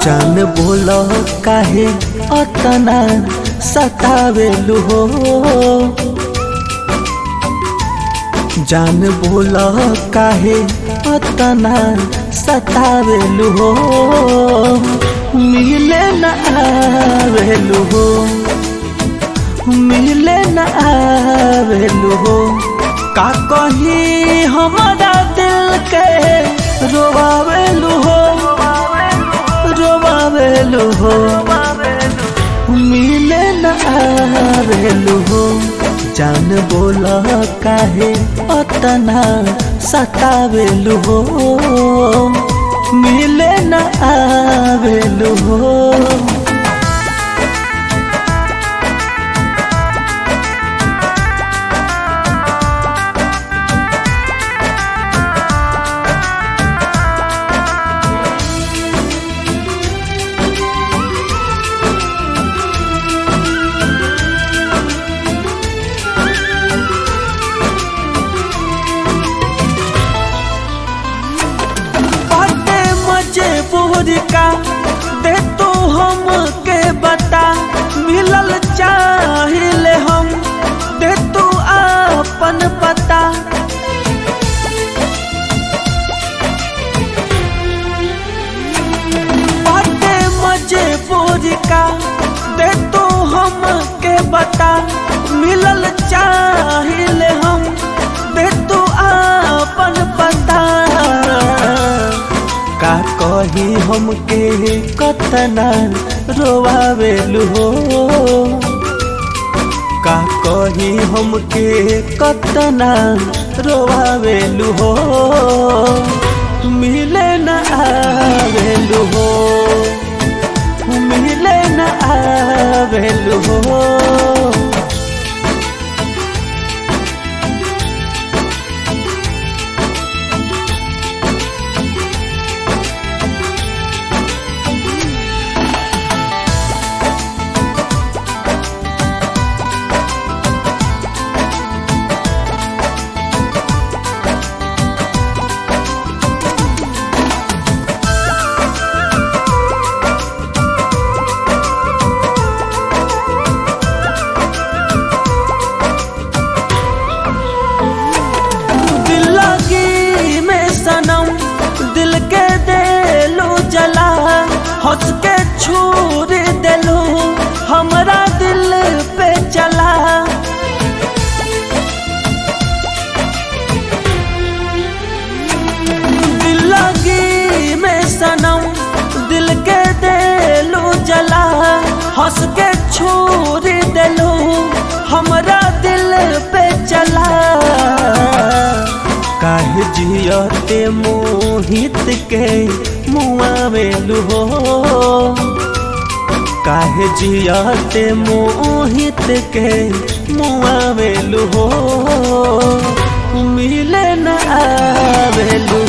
जान बोलो काहे अतना सतावेलु हो, जान बोलो काहे अतना सतावेलु हो, मिले न आवेलु हो, मिले न आवेलु हो। का कही हमारा दिल के रोवावेलु हो, रोवावेलु हो, मिले न आवेलु हो। जान बोला काहे अतना सतावेलु हो, मिले न आवेलु हो। का दे तू हम के बता, मिलल चाहिए हम, दे तू अपन पता। बाटे मजबूरी का दे तू हम के बता, मिलल चाहिए हम, दे तू अपन पता। का कही हमके कतना रोवावेलु हो, का कही हमके कतना रोवावेलु हो, मिले न आवेलु हो, मिले न आवेलु हो। दिल के देलू जला, हंस के छूर देलू हमरा दिल पे चला। दिल लगी में सनम, दिल के देलू जला, हंस के छूर देलू हमरा दिल पे चला। काहे जियते मोहित के मुआवेलु हो, काहे जियते मोहित के मुआवेलु हो, मिले न आवेलु